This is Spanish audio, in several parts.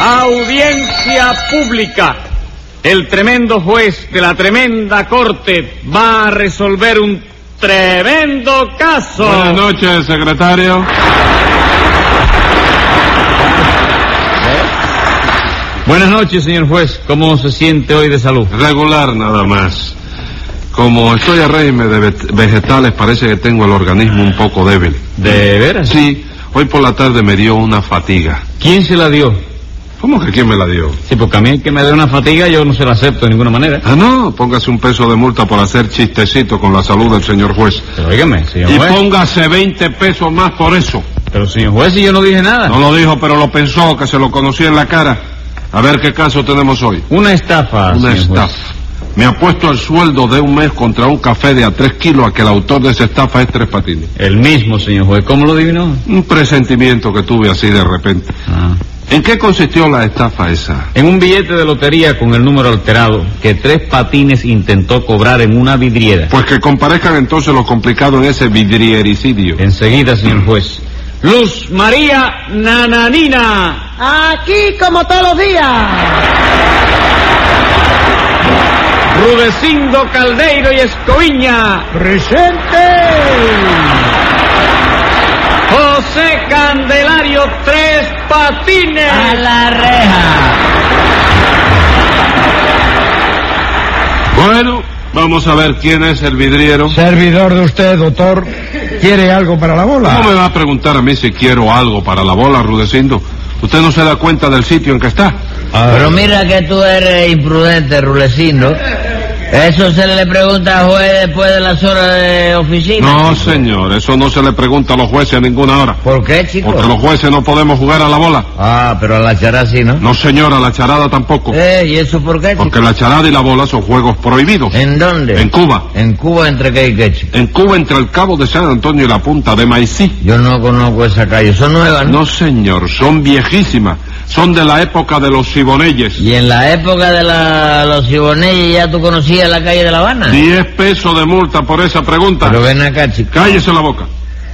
Audiencia pública. El tremendo juez de la tremenda corte va a resolver un tremendo caso. Buenas noches, secretario. Buenas noches, señor juez. ¿Cómo se siente hoy de salud? Regular nada más. Como estoy a régimen de vegetales, parece que tengo el organismo un poco débil. ¿De veras? Sí, hoy por la tarde me dio una fatiga. ¿Quién se la dio? ¿Cómo que quién me la dio? Sí, porque a mí que me dé una fatiga yo no se la acepto de ninguna manera. Ah, no, póngase un peso de multa por hacer chistecito con la salud del señor juez. Pero óigame, señor Y juez. póngase 20 pesos más por eso. Pero señor juez, si yo no dije nada. No lo dijo, pero lo pensó, que se lo conocía en la cara. A ver qué caso tenemos hoy. Una estafa, Una señor estafa. juez. Me apuesto el sueldo de un mes contra un café de a 3 kilos a que el autor de esa estafa es Tres Patines. El mismo, señor juez. ¿Cómo lo adivinó? Un presentimiento que tuve así de repente. ¿En qué consistió la estafa esa? En un billete de lotería con el número alterado que Tres Patines intentó cobrar en una vidriera. Pues que comparezcan entonces lo complicado en ese vidriericidio. Enseguida, señor juez. Luz María Nananina. Aquí como todos los días. Rudecindo Caldeiro y Escoviña. ¡Presente! José Candelario Tres Patines. ¡A la reja! Bueno, vamos a ver quién es el vidriero. Servidor de usted, doctor. ¿Quiere algo para la bola? ¿Cómo me va a preguntar a mí si quiero algo para la bola, Rudecindo? ¿Usted no se da cuenta del sitio en que está? Pero mira que tú eres imprudente, Rulecindo. Eso se le pregunta al juez después de las horas de oficina. No, chico. señor, eso no se le pregunta a los jueces a ninguna hora. ¿Por qué, chico? Porque los jueces no podemos jugar a la bola. Ah, pero a la charada sí, ¿no? No, señora, la charada tampoco. ¿Y eso por qué, chico? Porque la charada y la bola son juegos prohibidos. ¿En dónde? En Cuba. ¿En Cuba entre qué y qué, chico? En Cuba, entre el Cabo de San Antonio y la Punta de Maicí. Yo no conozco esa calle. ¿Son nuevas, no? No, señor, son viejísimas. Son de la época de los Siboneyes. ¿Y en la época de los Siboneyes ya tú conocías la calle de La Habana? 10 pesos de multa por esa pregunta. Pero ven acá, chico. Cállese la boca.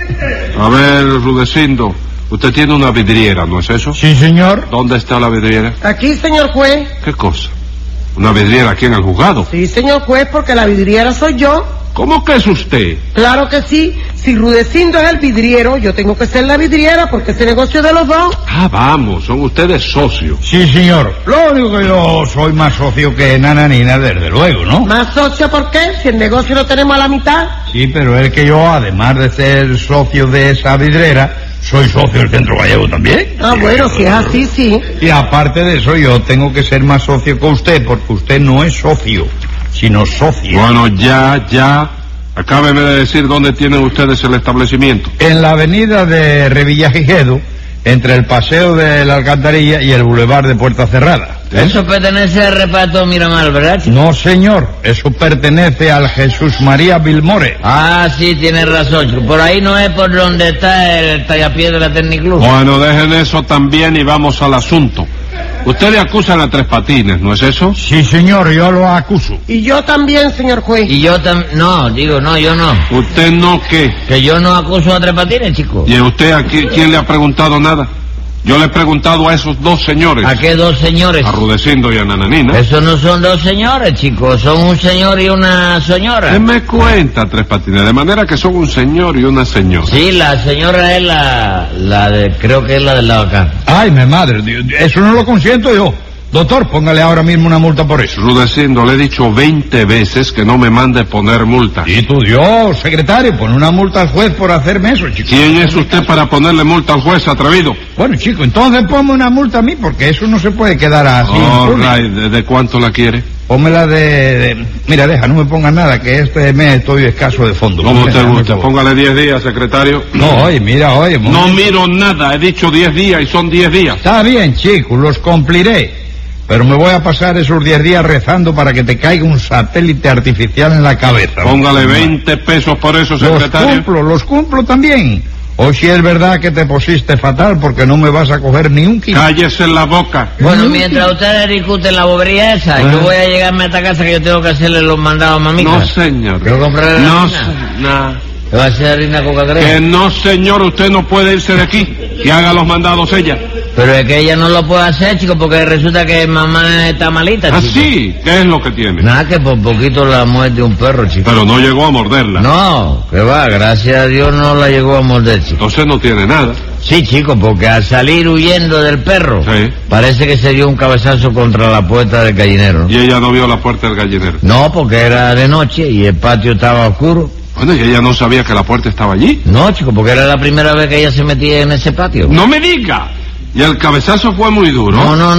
A ver, Rudecindo, usted tiene una vidriera, ¿no es eso? Sí, señor. ¿Dónde está la vidriera? Aquí, señor juez. ¿Qué cosa? ¿Una vidriera aquí en el juzgado? Sí, señor juez, porque la vidriera soy yo. ¿Cómo que es usted? Claro que sí. Si Rudecindo es el vidriero, yo tengo que ser la vidriera porque es el negocio de los dos. Ah, vamos, son ustedes socios. Sí, señor. Lo único que yo soy más socio que Nananina, desde luego, ¿no? ¿Más socio por qué? Si el negocio lo tenemos a la mitad. Sí, pero es que yo, además de ser socio de esa vidriera, soy socio del Centro Gallego también. Ah, bueno, si es así, sí. Y aparte de eso, yo tengo que ser más socio que usted, porque usted no es socio, sino socio. Bueno, ya. Acábeme de decir dónde tienen ustedes el establecimiento. En la avenida de Revillagigedo, entre el Paseo de la Alcantarilla y el Boulevard de Puerta Cerrada. Eso pertenece al reparto Miramar, ¿verdad, chico? No, señor, eso pertenece al Jesús María Vilmore. Ah, sí, tienes razón, chico. Por ahí no es por donde está el tallapiedra Tecniclub. Bueno, dejen eso también y vamos al asunto. Ustedes acusan a Tres Patines, ¿no es eso? Sí, señor, yo lo acuso. Y yo también, señor juez. Y yo también... No, yo no. ¿Usted no qué? Que yo no acuso a Tres Patines, chico. ¿Y a usted aquí quién le ha preguntado nada? Yo le he preguntado a esos dos señores. ¿A qué dos señores? A Rudecindo y a Nananina. Eso no son dos señores, chicos. Son un señor y una señora. ¿Qué me cuenta, Tres Patines? De manera que son un señor y una señora. Sí, la señora es la de... Creo que es la del lado acá. Ay, mi madre, eso no lo consiento yo. Doctor, póngale ahora mismo una multa por eso. Rudecindo, le he dicho 20 veces que no me mande poner multa. Y tú, Dios, secretario, pon una multa al juez por hacerme eso, chico. ¿Quién es usted para ponerle multa al juez, atrevido? Bueno, chico, entonces ponme una multa a mí, porque eso no se puede quedar así. All impune. right, ¿de cuánto la quiere? Pónmela Mira, deja, no me pongas nada, que este mes estoy escaso de fondo. Como usted Déjame, guste, por favor. póngale 10 días, secretario. No, oye, mira, oye. No miro nada, he dicho 10 días y son 10 días. Está bien, chico, los cumpliré. Pero me voy a pasar esos 10 días rezando para que te caiga un satélite artificial en la cabeza. Póngale 20 pesos por eso, secretario. Los cumplo también. O si es verdad que te pusiste fatal porque no me vas a coger ni un kilo. Cállese en la boca. Bueno, mientras ustedes discuten la bobería esa, yo voy a llegarme a esta casa que yo tengo que hacerle los mandados a mamita. No, señor. ¿Quiero comprarle la No, harina? ¿Qué va a hacer harina Coca-Cola? que no, señor, usted no puede irse de aquí. Que haga los mandados ella. Pero es que ella no lo puede hacer, chico, porque resulta que mamá está malita, ¿Ah, chico. sí? ¿Qué es lo que tiene? Nada, que por poquito la muerde un perro, chico. Pero no llegó a morderla. No, que va, gracias a Dios no la llegó a morder, chico. Entonces no tiene nada. Sí, chico, porque al salir huyendo del perro, Sí. parece que se dio un cabezazo contra la puerta del gallinero. Y ella no vio la puerta del gallinero. No, porque era de noche y el patio estaba oscuro. Bueno, y ella no sabía que la puerta estaba allí. No, chico, porque era la primera vez que ella se metía en ese patio. ¡No me diga! Y el cabezazo fue muy duro.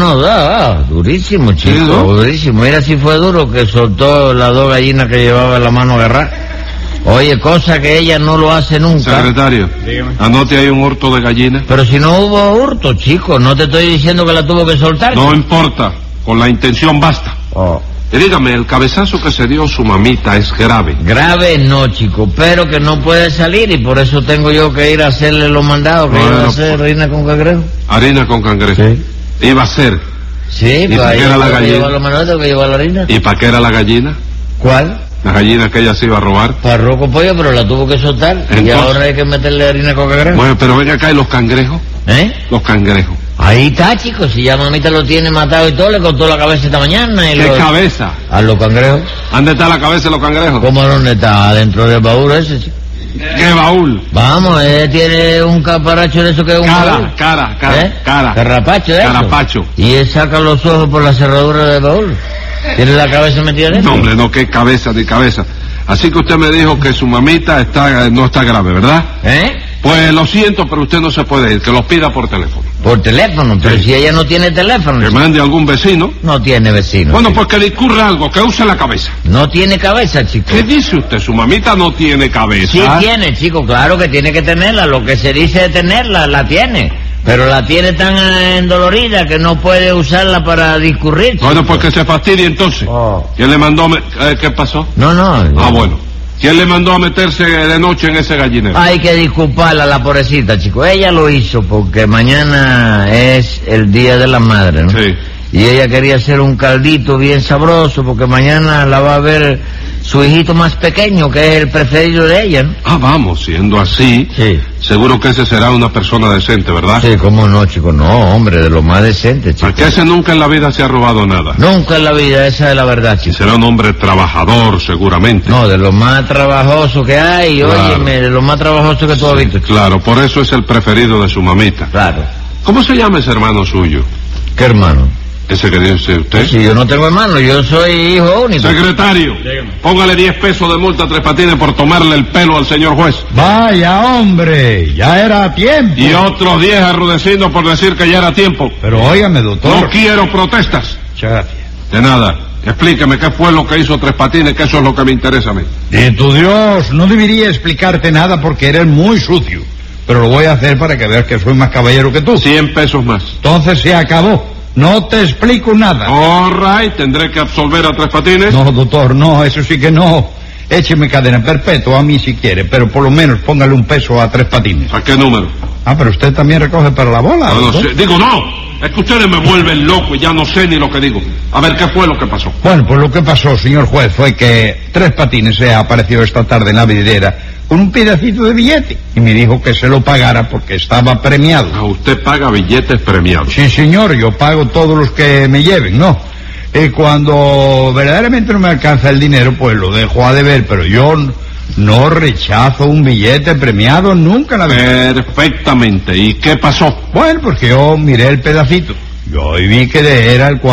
No, durísimo, chico, ¿Sí, no? durísimo. Mira si fue duro que soltó las 2 gallinas que llevaba en la mano agarrar. Oye, cosa que ella no lo hace nunca. Secretario, anote ahí un hurto de gallina. Pero si no hubo hurto, chico, no te estoy diciendo que la tuvo que soltar. No importa, con la intención basta. Oh. Y dígame, el cabezazo que se dio su mamita es grave. Grave no, chico, pero que no puede salir y por eso tengo yo que ir a hacerle los mandados que Bueno, iba a hacer harina con cangrejo. Harina con cangrejo. Sí. Iba a ser. Sí, ¿Y para qué era la gallina? Llevar los mandados, tengo que llevar la harina. ¿Y para qué era la gallina? ¿Cuál? La gallina que ella se iba a robar. Parro con pollo, pero la tuvo que soltar. Y Entonces- ahora hay que meterle harina con cangrejo. Bueno, pero ven acá, ¿y los cangrejos? ¿Eh? Los cangrejos. Ahí está, chicos, si ya mamita lo tiene matado y todo, le cortó la cabeza esta mañana y ¿Qué lo... cabeza? A los cangrejos. ¿Dónde está la cabeza de los cangrejos? ¿Cómo dónde está? Dentro del baúl ese, chico. ¿Qué baúl? Vamos, tiene un caparacho de eso que es un baúl. Cara. Carrapacho de eso. Carapacho. Y él saca los ojos por la cerradura del baúl. ¿Tiene la cabeza metida dentro? No, hombre, no, qué cabeza ni cabeza. Así que usted me dijo que su mamita no está grave, ¿verdad? ¿Eh? Pues lo siento, pero usted no se puede ir, que lo pida por teléfono. Por teléfono, pero Sí. si ella no tiene teléfono. Que chico. mande a algún vecino. No tiene vecino. Bueno, chico. pues que le ocurra algo, que use la cabeza. No tiene cabeza, chico. ¿Qué dice usted? Su mamita no tiene cabeza. Sí tiene, chico, claro que tiene que tenerla. Lo que se dice de tenerla, la tiene. Pero la tiene tan endolorida que no puede usarla para discurrir. chico. Bueno, pues que se fastidie entonces. Oh. ¿Quién le mandó? ¿Qué pasó? No. Ah, bueno. ¿Quién le mandó a meterse de noche en ese gallinero? Hay que disculparla, la pobrecita, chico. Ella lo hizo porque mañana es el Día de la Madre, ¿no? Sí. Y ella quería hacer un caldito bien sabroso porque mañana la va a ver su hijito más pequeño, que es el preferido de ella, ¿no? Ah, vamos, siendo así, Sí. seguro que ese será una persona decente, ¿verdad? Sí, cómo no, chico. No, hombre, de lo más decente, chico. Porque ese nunca en la vida se ha robado nada. Nunca en la vida, esa es la verdad, Y chico. será un hombre trabajador, seguramente. No, de lo más trabajoso que hay, Claro. óyeme, de lo más trabajoso que tú has visto, chico. Claro, por eso es el preferido de su mamita. Claro. ¿Cómo se llama ese hermano suyo? ¿Qué hermano? Ese que dice usted. Si yo no tengo hermano, yo soy hijo único. Secretario, póngale 10 pesos de multa a Tres Patines por tomarle el pelo al señor juez. Vaya, hombre, ya era tiempo. Y otros 10 a Rudecindo por decir que ya era tiempo. Pero óigame, No doctor. quiero protestas. Muchas gracias. De nada. Explíqueme qué fue lo que hizo Tres Patines, que eso es lo que me interesa a mí. Y tu Dios, no debería explicarte nada porque eres muy sucio. Pero lo voy a hacer para que veas que soy más caballero que tú. 100 pesos más. Entonces se acabó. No te explico nada. All right, tendré que absolver a Tres Patines. No, doctor, no, eso sí que no. Écheme cadena perpetua a mí si quiere, pero por lo menos póngale un peso a Tres Patines. ¿A qué número? Ah, pero usted también recoge para la bola. No, no doctor. sé. Digo, no. Es que ustedes me vuelven loco y ya no sé ni lo que digo. A ver, ¿qué fue lo que pasó? Bueno, pues lo que pasó, señor juez, fue que Tres Patines se apareció esta tarde en la vidriera con un pedacito de billete y me dijo que se lo pagara porque estaba premiado. Ah, usted paga billetes premiados. Sí, señor, yo pago todos los que me lleven, ¿no? Y cuando verdaderamente no me alcanza el dinero, pues lo dejo a deber, pero yo no rechazo un billete premiado nunca en la vida. Perfectamente. ¿Y qué pasó? Bueno, porque yo miré el pedacito. Yo vi que era el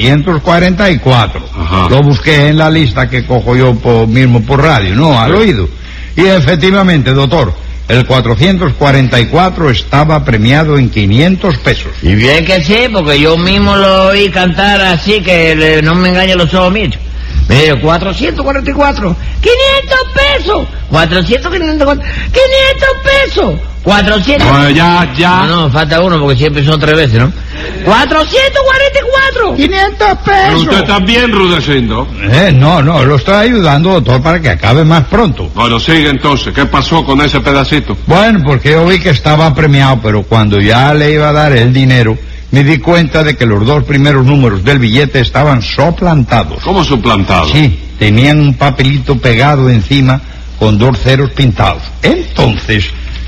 444. Ajá. Lo busqué en la lista que cojo yo mismo por radio, ¿no? Al oído. Y efectivamente, doctor, el 444 estaba premiado en 500 pesos. Y bien que sí, porque yo mismo lo oí cantar así que no me engañen los ojos míos. Mire, 444, 500 pesos, 500 pesos, 400... Pues ya. No, falta uno porque siempre son 3 veces, ¿no? 444. 500 Pero usted también, Rudecindo. No, lo estoy ayudando, doctor, para que acabe más pronto. Bueno, sigue entonces. ¿Qué pasó con ese pedacito? Bueno, porque yo vi que estaba premiado, pero cuando ya le iba a dar el dinero, me di cuenta de que los 2 primeros números del billete estaban soplantados. ¿Cómo suplantado? Sí, tenían un papelito pegado encima con 2 ceros pintados. Entonces,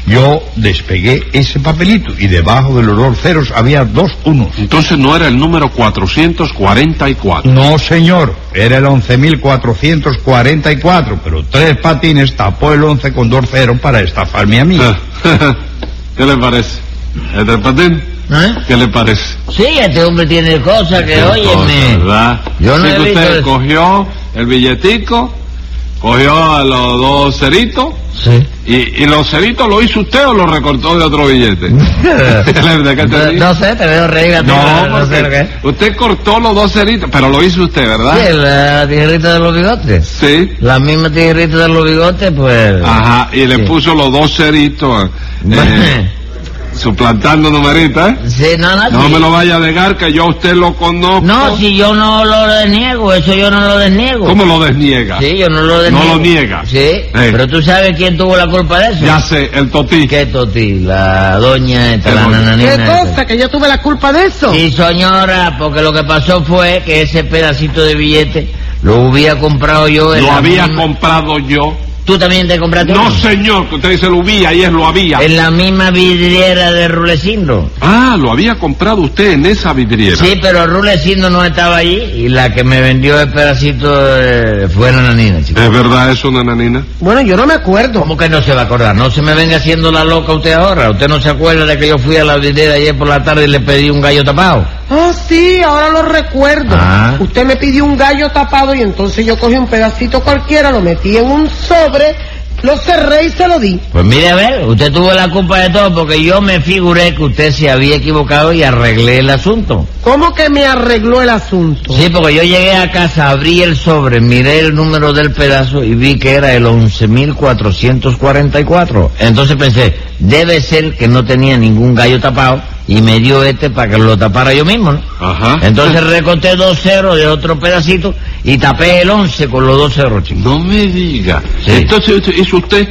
Yo despegué ese papelito y debajo de los 2 ceros había 2 unos. Entonces no era el número 444. No, señor, era el 11.444, pero Tres Patines tapó el 11 con 2 ceros para estafarme a mí. ¿Qué le parece? ¿El Tres Patines? ¿Eh? ¿Qué le parece? Sí, este hombre tiene cosas que, óyeme, ¿verdad? yo no Sí, he que visto usted eso. cogió el billetico, cogió a los 2 ceritos, Sí. y los ceritos lo hizo usted o lo recortó de otro billete. ¿De qué te ríes? No sé, te veo reír a ti, No, sé lo porque que es. usted cortó los 2 ceritos, pero lo hizo usted, ¿verdad? Sí, la tijerita de los bigotes. Sí. La misma tijerita de los bigotes, pues... Ajá, y le Sí. puso los 2 ceritos, suplantando numeritos, ¿eh? Sí, no, No sí. me lo vaya a negar que yo a usted lo conozco. No, si yo no lo desniego, eso yo no lo desniego. ¿Cómo lo desniega? Sí, yo no lo desniego. No lo niega. Sí, pero tú sabes quién tuvo la culpa de eso. Ya sé, el totí. ¿Qué toti? La doña esta, ¿Qué la doña? nananina ¿Qué esta. cosa? ¿Que yo tuve la culpa de eso? Sí, señora, porque lo que pasó fue que ese pedacito de billete lo hubiera comprado yo en Lo la había misma- comprado yo. ¿Tú también te compraste No, uno? señor, que usted dice lo había y es lo había. En la misma vidriera de Rulecindo. Ah, lo había comprado usted en esa vidriera. Sí, pero Rulecindo no estaba allí y la que me vendió el pedacito fue Nananina, chico. ¿Es verdad eso, nananina? Bueno, yo no me acuerdo. ¿Cómo que no se va a acordar? No se me venga haciendo la loca usted ahora. ¿Usted no se acuerda de que yo fui a la vidriera ayer por la tarde y le pedí un gallo tapado? Ah, sí, ahora lo recuerdo. Ah. Usted me pidió un gallo tapado y entonces yo cogí un pedacito cualquiera, lo metí en un sobre, lo cerré y se lo di. Pues mire, a ver, usted tuvo la culpa de todo porque yo me figuré que usted se había equivocado y arreglé el asunto. ¿Cómo que me arregló el asunto? Sí, porque yo llegué a casa, abrí el sobre, miré el número del pedazo y vi que era el 11.444. Entonces pensé, debe ser que no tenía ningún gallo tapado y me dio este para que lo tapara yo mismo, ¿no? Ajá. Entonces recorté 2 ceros de otro pedacito y tapé el 11 con los 2 ceros, chico. No me diga. Sí. Entonces hizo usted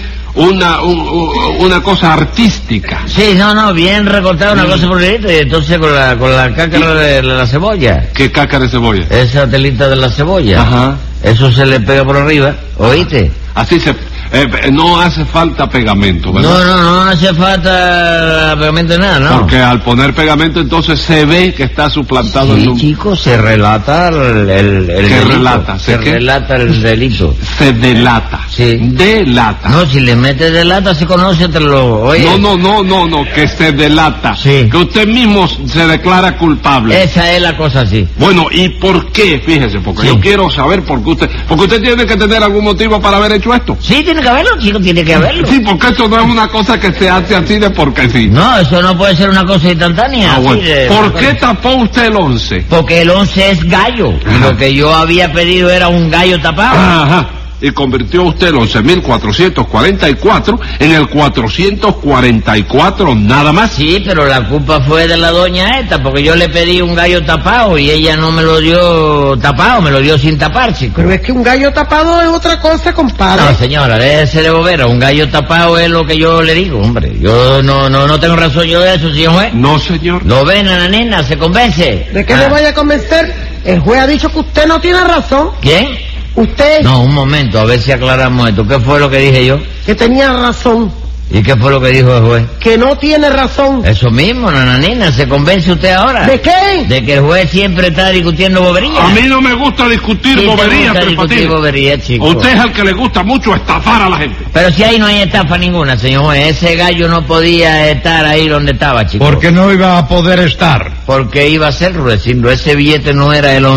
una cosa artística. Sí, no, bien recortado una cosa por el y entonces con la cácara de la cebolla, ¿Qué caca de cebolla? esa telita de la cebolla, Ajá. eso se le pega por arriba, ¿oíste? Así se... no hace falta pegamento, ¿verdad? No hace falta pegamento de nada, ¿no? Porque al poner pegamento entonces se ve que está suplantado el Sí, número. chico, se relata el ¿Qué delito. relata? Se ¿Qué? relata el delito. Se delata. Sí. Delata. No, si le metes delata se conoce, te lo... Oye, No, que se delata. Sí. Que usted mismo se declara culpable. esa es la cosa así. Bueno, ¿y por qué? Fíjese, porque Sí. yo quiero saber por qué usted... Porque usted tiene que tener algún motivo para haber hecho esto. Sí, tiene que haberlo, chico, tiene que haberlo. Sí, porque esto no es una cosa que se hace así de porque sí. No, eso no puede ser una cosa instantánea. Ah, bueno. así de- ¿Por qué tapó usted el 11? Porque el 11 es gallo. Y Ajá. lo que yo había pedido era un gallo tapado. Ajá. Y convirtió usted el 11.444 en el 444 nada más. Sí, pero la culpa fue de la doña esta, porque yo le pedí un gallo tapado y ella no me lo dio tapado, me lo dio sin tapar, chico. Pero es que un gallo tapado es otra cosa, compadre. No, señora, déjese de bobera, un gallo tapado es lo que yo le digo, hombre. Yo no tengo razón yo de eso, señor juez. No, señor. ¿Lo ven, nananina? ¿Se convence? ¿De qué Ah. me vaya a convencer? El juez ha dicho que usted no tiene razón. ¿Quién? Usted No, un momento, a ver si aclaramos esto. ¿Qué fue lo que dije yo? que tenía razón. ¿Y qué fue lo que dijo el juez? Que no tiene razón. Eso mismo, nananina, ¿se convence usted ahora? ¿De qué? De que el juez siempre está discutiendo boberías. A mí no me gusta discutir Sí te boberías, gusta Tres discutir Patines. boberías, chico. Usted es el que le gusta mucho estafar a la gente. Pero si ahí no hay estafa ninguna, señor juez. Ese gallo no podía estar ahí donde estaba, chico. Porque no iba a poder estar. Porque iba a ser, Rudecindo. Ese billete no era el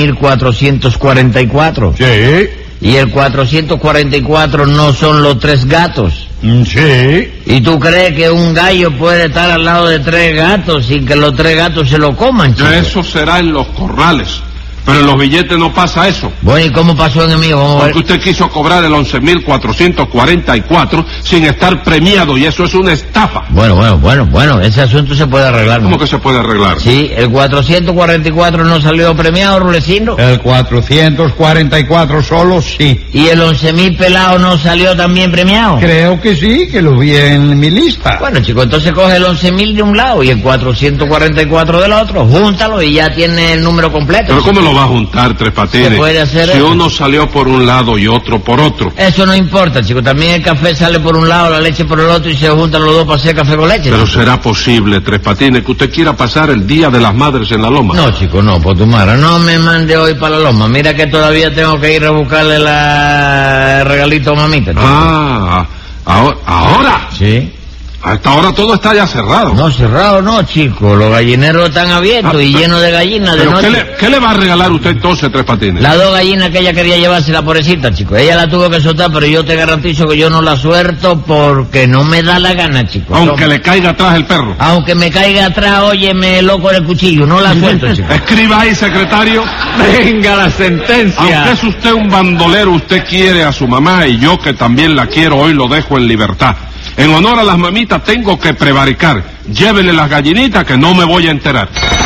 11.444. Sí. Y el 444 no son los 3 gatos. Sí. ¿Y tú crees que un gallo puede estar al lado de 3 gatos sin que los 3 gatos se lo coman, chico? Eso será en los corrales. Pero en los billetes no pasa eso. Bueno, ¿y cómo pasó en el mío? Vamos a ver. Porque usted quiso cobrar el 11.444 sin estar premiado y eso es una estafa. Bueno, ese asunto se puede arreglar, ¿no? ¿Cómo que se puede arreglar? Sí, el 444 no salió premiado, Rulecindo. El 444 solo sí. Y el 11.000 pelado no salió también premiado. Creo que sí, que lo vi en mi lista. Bueno, chico, entonces coge el 11.000 de un lado y el 444 del otro, júntalo y ya tiene el número completo. Pero ¿cómo lo va va a juntar, Tres Patines? ¿Se puede hacer si eso? uno salió por un lado y otro por otro. Eso no importa, chico. También el café sale por un lado, la leche por el otro y se juntan los dos para hacer café con leche. Pero chico. será posible, Tres Patines, que usted quiera pasar el Día de las Madres en la loma. No, chico, no, Potumara, no me mande hoy para la loma. Mira que todavía tengo que ir a buscarle el regalito a mamita. chico. ¿Ahora? Sí. A esta hora todo está ya cerrado. No, cerrado no, chico. Los gallineros están abiertos y llenos de gallinas de ¿Pero noche. qué le va a regalar usted entonces, Tres Patines? Las dos gallinas que ella quería llevarse, la pobrecita, chico. Ella la tuvo que soltar, pero yo te garantizo que yo no la suelto porque no me da la gana, chico. Aunque Toma. le caiga atrás el perro. Aunque me caiga atrás, óyeme, loco el cuchillo, no la suelto, chico. Escriba ahí, secretario. Venga la sentencia. Aunque es usted un bandolero, usted quiere a su mamá y yo que también la quiero, hoy lo dejo en libertad. En honor a las mamitas tengo que prevaricar. Llévele las gallinitas que no me voy a enterar.